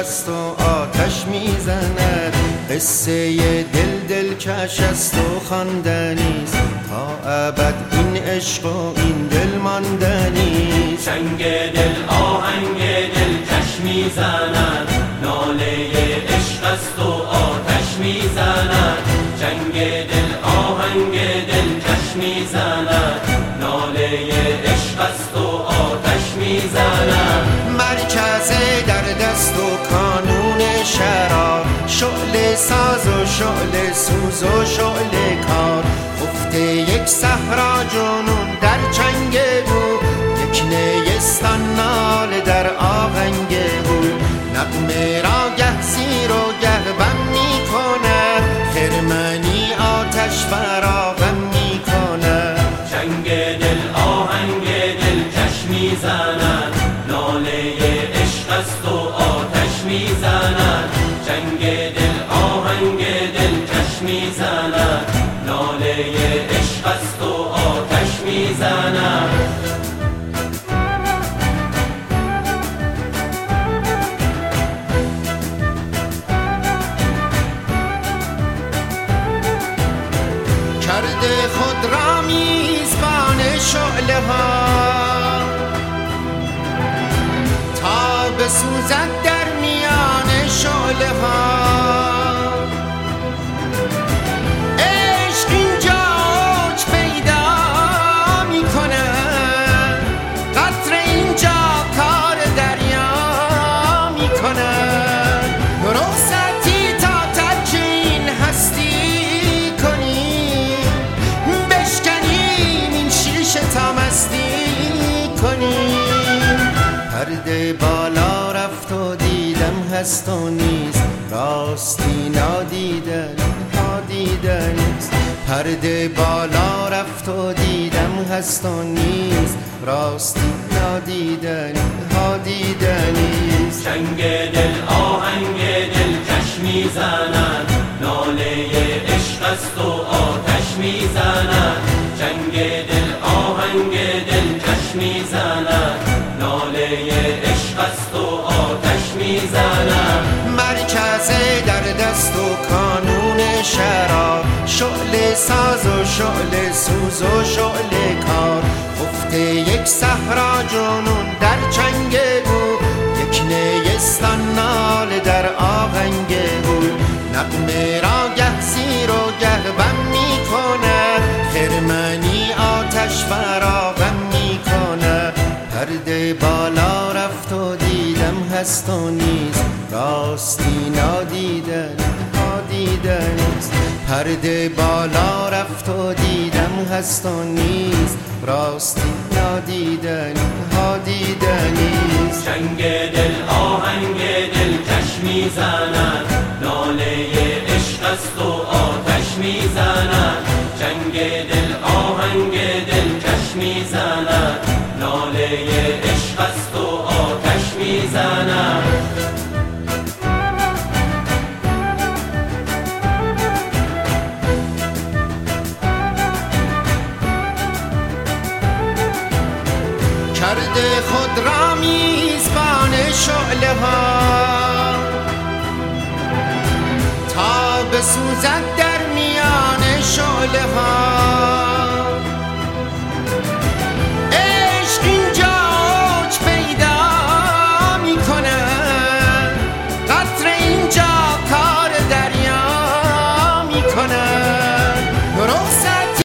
است و آتش میزند، قصه دلکش است و خواندنیست، تا ابد این عشق و این دل ماندنیست. چنگ دل آهنگ دلکش میزند، ناله عشق است و آتش میزند. چنگ دل آهنگ دلکش میزند، ناله عشق است و آتش میزند. مرکز در دست و کانون شرار، شعله ساز و شعله سوز و شعله کار. افت یک صحرا جنون در چنگ بود، یک نیستان ناله در آهنگ بود. نغمه را گه زیر و گه بم می کند، خرمنی آتش فراغم می کند. چنگ دل آهنگ دلکش میزند، ناله عشق است و آتش میزند. چنگ دل آهنگ دلکش میزند، ناله عشق است و آتش میزند. کرده خود را میزبان شعله ها، تا بسوزد در میان شعله ها. عشق اینجا اوج پیدا میکند، قطره اینجا کار دریا میکند. رخصتی تا ترک این هستی کنیم، بشکنیم این شیشه تا مستی کنیم. پرده بالا رفت و دیدم هست و نیست، راستی نادیدن ها دیدنیست. پرده بالا رفت و دیدم هست و نیست، راستی نادیدن ها دیدنیست. چنگ دل آهنگ دلکش میزند، ناله عشق است و آتش میزند. چنگ دل آهنگ دلکش میزند، ناله عشق است و آتش میزند. مرکز در دست و کانون شرار، شعله ساز و شعله سوز و شعله کار. افت یک صحرا جنون در چنگ بود، یک نیستان ناله در آهنگ بود. نغمه را گه زیر و گه بم می کند، خرمنی آتش فراغم می کند. پرده بالا رفت و دیدم هست و نیست، راستی نادیدن ها دیدنیست. پرده بالا رفت و دیدم هست و نیست، راستی نادیدن ها دیدنیست. چنگ دل آهنگ دلکش میزند، ناله عشق است و آتش میزند. چنگ دل آهنگ دلکش میزند، ناله عشق است و آتش میزند. کرده خود را میزبان شعله ها، تا بسوزد در میان شعله ها.